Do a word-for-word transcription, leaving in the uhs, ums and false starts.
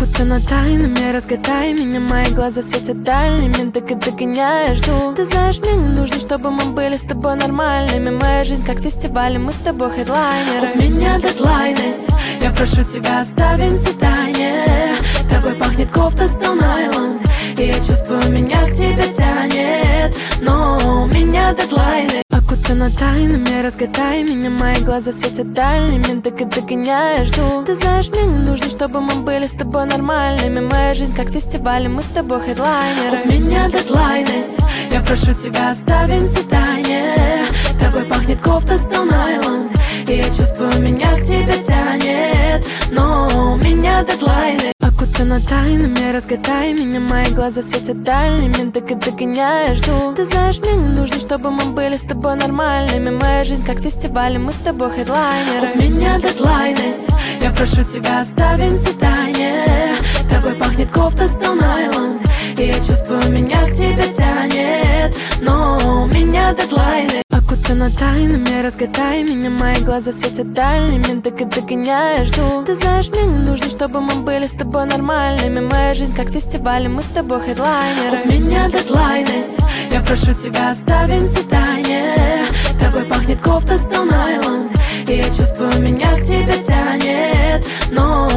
Окутана тайнами, разгадай меня. Мои глаза светят дальними, так и догоняешь, жду. Ты знаешь, мне не нужно, чтобы мы были с тобой нормальными. Моя жизнь как фестиваль, и мы с тобой хедлайнеры. У меня дедлайны, я прошу тебя, оставим все в тайне. Тобой пахнет кофта Stone Island, и я чувствую, меня к тебе тянет. Но у меня дедлайны. Окутана тайнами, разгадай меня. Мои глаза светят дальними, так и догоняешь, жду. Ты знаешь, мне не нужно, чтобы мы были с тобой нормальными. Моя жизнь как фестиваль, и мы с тобой хедлайнеры. У меня дедлайны, я прошу тебя, оставим все в тайне. Тобой пахнет кофта Stone Island, и я чувствую, меня к тебе тянет. Но у меня дедлайны. Окутана тайнами, разгадай меня. Мои глаза светят дальними, так и догоняешь, жду. Ты знаешь, мне не нужно, чтобы мы были с тобой нормальными. Моя жизнь как фестиваль, и мы с тобой хедлайнеры. У меня дедлайны, я прошу тебя, оставим все в тайне. Тобой пахнет кофта Stone Island, и я чувствую, меня к тебе тянет. Но у меня дедлайны. Окутана тайнами, разгадай меня. Мои глаза светят дальними, так и догоняешь, жду. Ты знаешь, мне не нужно, чтобы мы были с тобой нормальными. Моя жизнь как фестиваль, и мы с тобой хедлайнеры. У меня дедлайны, я прошу тебя, оставим все в тайне. Тобой пахнет кофта Stone Island, и я чувствую, меня к тебе тянет. Но